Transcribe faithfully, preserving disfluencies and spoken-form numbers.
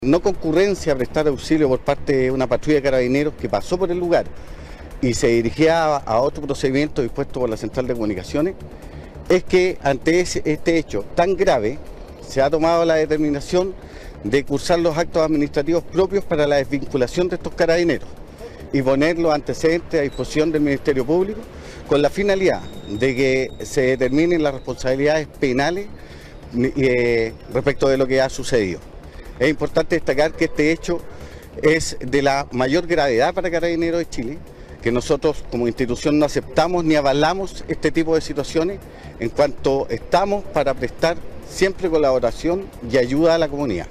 No concurrencia a prestar auxilio por parte de una patrulla de carabineros que pasó por el lugar y se dirigía a otro procedimiento dispuesto por la Central de Comunicaciones, es que ante ese, este hecho tan grave se ha tomado la determinación de cursar los actos administrativos propios para la desvinculación de estos carabineros y poner los antecedentes a disposición del Ministerio Público con la finalidad de que se determinen las responsabilidades penales eh, respecto de lo que ha sucedido. Es importante destacar que este hecho es de la mayor gravedad para Carabineros de Chile, que nosotros como institución no aceptamos ni avalamos este tipo de situaciones, en cuanto estamos para prestar siempre colaboración y ayuda a la comunidad.